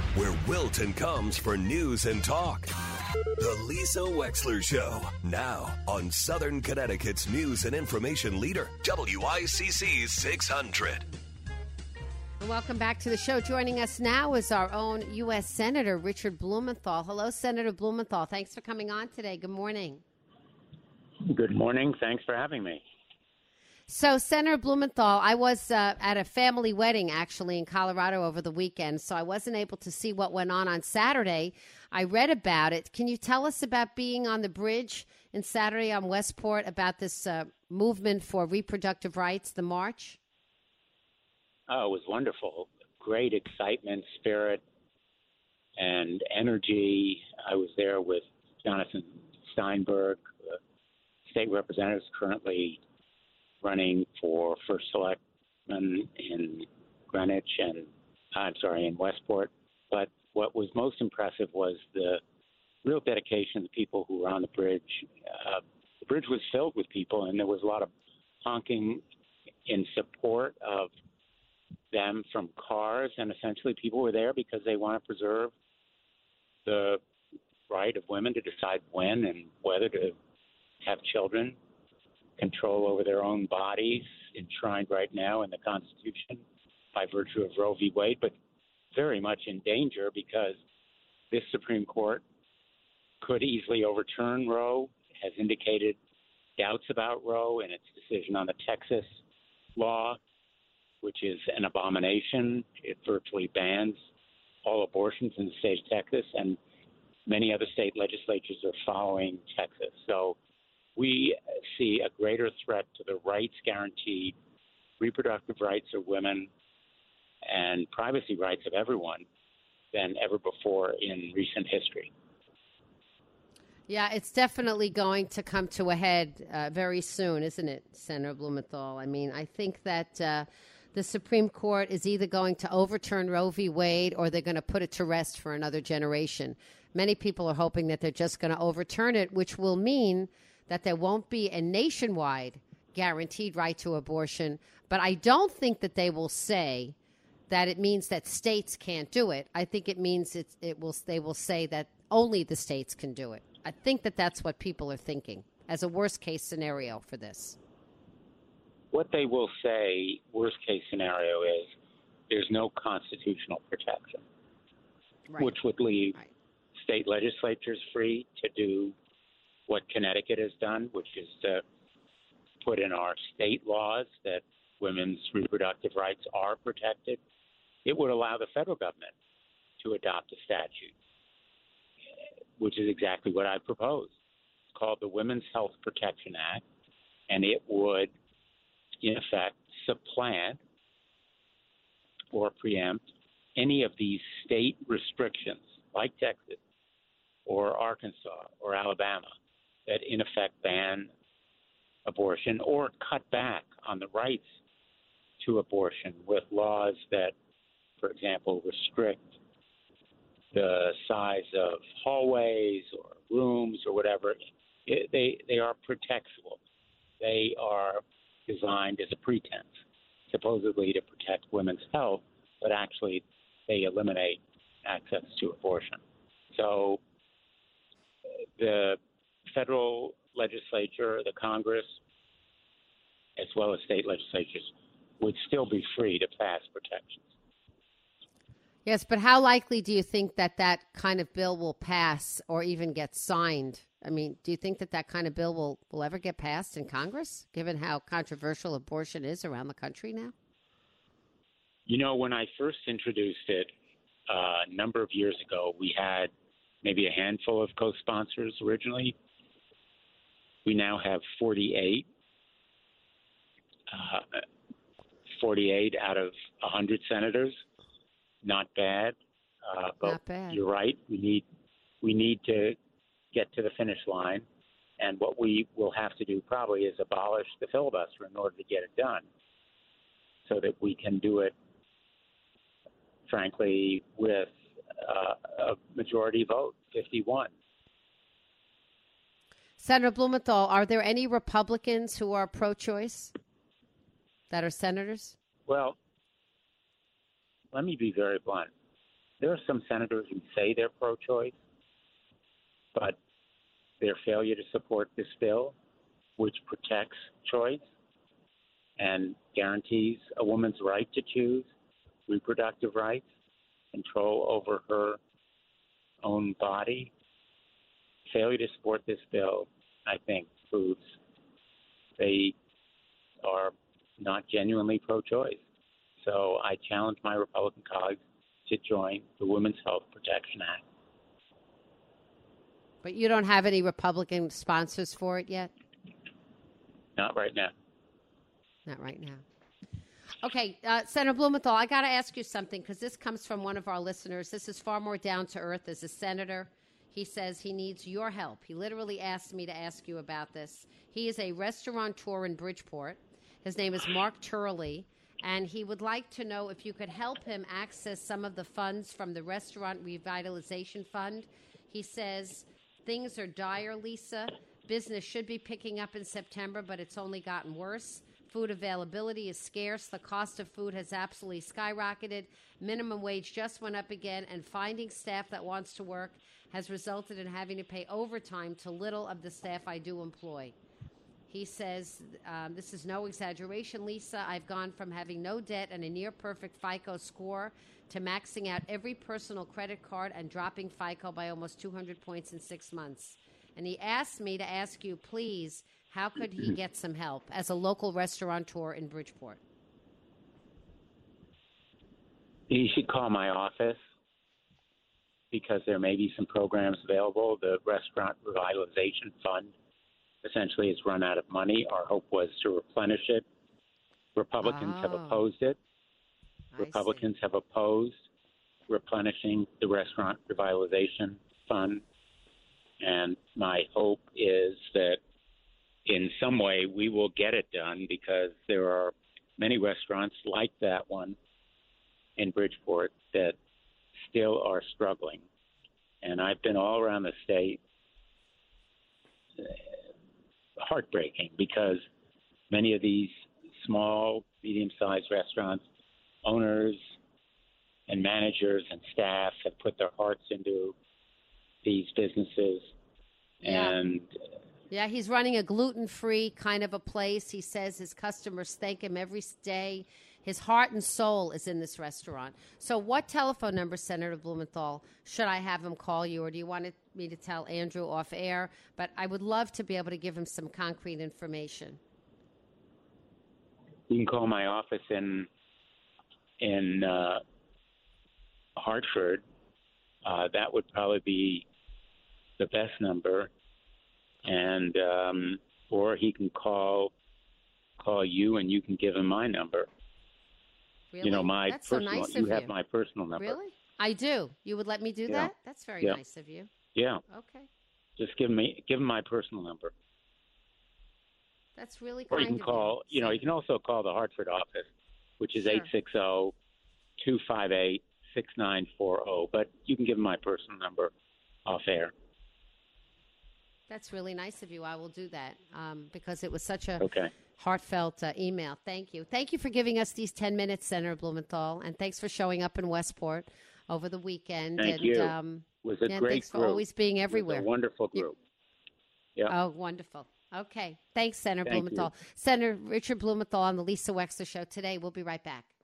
where Wilton comes for news and talk. The Lisa Wexler Show, now on Southern Connecticut's news and information leader, WICC 600. Welcome back to the show. Joining us now is our own U.S. Senator Richard Blumenthal. Hello, Senator Blumenthal. Thanks for coming on today. Good morning. Good morning. Thanks for having me. So, Senator Blumenthal, I was at a family wedding, actually, in Colorado over the weekend, so I wasn't able to see what went on Saturday. I read about it. Can you tell us about being on the bridge in Saturday on Westport, about this movement for reproductive rights, the march? Oh, it was wonderful. Great excitement, spirit, and energy. I was there with Jonathan Steinberg, state representative currently running for first selectman in Greenwich and, in Westport. But what was most impressive was the real dedication of the people who were on the bridge. The bridge was filled with people, and there was a lot of honking in support of them from cars, and essentially people were there because they want to preserve the right of women to decide when and whether to have children, control over their own bodies, enshrined right now in the Constitution by virtue of Roe v. Wade, but very much in danger because this Supreme Court could easily overturn Roe, has indicated doubts about Roe in its decision on the Texas law, which is an abomination. It virtually bans all abortions in the state of Texas, and many other state legislatures are following Texas. So we see a greater threat to the rights guaranteed, reproductive rights of women and privacy rights of everyone than ever before in recent history. Yeah, it's definitely going to come to a head very soon, isn't it, Senator Blumenthal? I mean, I think that the Supreme Court is either going to overturn Roe v. Wade or they're going to put it to rest for another generation. Many people are hoping that they're just going to overturn it, which will mean that there won't be a nationwide guaranteed right to abortion. But I don't think that they will say that it means that states can't do it. I think it means they will say that only the states can do it. I think that that's what people are thinking as a worst case scenario for this. What they will say, worst case scenario, is there's no constitutional protection, right, which would leave state legislatures free to do what Connecticut has done, which is to put in our state laws that women's reproductive rights are protected. It would allow the federal government to adopt a statute, which is exactly what I proposed. It's called the Women's Health Protection Act, and it would, in effect, supplant or preempt any of these state restrictions, like Texas or Arkansas or Alabama, that in effect ban abortion or cut back on the rights to abortion with laws that, for example, restrict the size of hallways or rooms or whatever. They are protectable. They are designed as a pretense, supposedly to protect women's health, but actually they eliminate access to abortion. So the federal legislature, the Congress, as well as state legislatures, would still be free to pass protections. Yes, but how likely do you think that that kind of bill will pass or even get signed? I mean, do you think that that kind of bill will ever get passed in Congress, given how controversial abortion is around the country now? You know, when I first introduced it a number of years ago, we had maybe a handful of co-sponsors originally. We now have 48. 48 out of 100 senators. Not bad. But not bad. You're right. We need to get to the finish line. And what we will have to do probably is abolish the filibuster in order to get it done so that we can do it, frankly, with a majority vote, 51. Senator Blumenthal, are there any Republicans who are pro-choice that are senators? Well, let me be very blunt. there are some senators who say they're pro-choice, but their failure to support this bill, which protects choice and guarantees a woman's right to choose reproductive rights, control over her own body, failure to support this bill, I think, proves they are not genuinely pro-choice. So I challenge my Republican colleagues to join the Women's Health Protection Act. But you don't have any Republican sponsors for it yet? Not right now. Not right now. Okay, Senator Blumenthal, I got to ask you something because this comes from one of our listeners. This is far more down to earth as a senator. He says he needs your help. He literally asked me to ask you about this. He is a restaurateur in Bridgeport. His name is Mark Turley, and he would like to know if you could help him access some of the funds from the Restaurant Revitalization Fund. He says, things are dire, Lisa. Business should be picking up in September, but it's only gotten worse. Food availability is scarce. The cost of food has absolutely skyrocketed. Minimum wage just went up again, and finding staff that wants to work has resulted in having to pay overtime to little of the staff I do employ. He says, this is no exaggeration, Lisa. I've gone from having no debt and a near-perfect FICO score to maxing out every personal credit card and dropping FICO by almost 200 points in 6 months. And he asked me to ask you, please, how could he get some help as a local restaurateur in Bridgeport? He should call my office because there may be some programs available. The Restaurant Revitalization Fund essentially has run out of money. Our hope was to replenish it. Republicans have opposed it. Republicans have opposed replenishing the Restaurant Revitalization Fund. And my hope is that in some way we will get it done because there are many restaurants like that one in Bridgeport that still are struggling. And I've been all around the state, heartbreaking, because many of these small, medium-sized restaurants, owners and managers and staff have put their hearts into these businesses. And yeah, he's running a gluten-free kind of a place. He says his customers thank him every day. His heart and soul is in this restaurant. So what telephone number, Senator Blumenthal, should I have him call you, or do you want me to tell Andrew off air? But I would love to be able to give him some concrete information. You can call my office in Hartford. That would probably be the best number. And or he can call you, and you can give him my number. Really? You know, my That's personal. So nice you of have you. My personal number. Really? I do. You would let me do that? That's very nice of you. Yeah. Okay. Just give him my personal number. That's really kind of you. Or you can call. You know, you can also call the Hartford office, which is 860-258-6940. But you can give him my personal number off air. That's really nice of you. I will do that because it was such a heartfelt email. Thank you. Thank you for giving us these 10 minutes, Senator Blumenthal, and thanks for showing up in Westport over the weekend. Thank you. It was a great thanks group. For always being everywhere. It was a wonderful group. Yeah. Oh, wonderful. Okay. Thanks, Senator Thank Blumenthal. you. Senator Richard Blumenthal on the Lisa Wexler Show today. We'll be right back.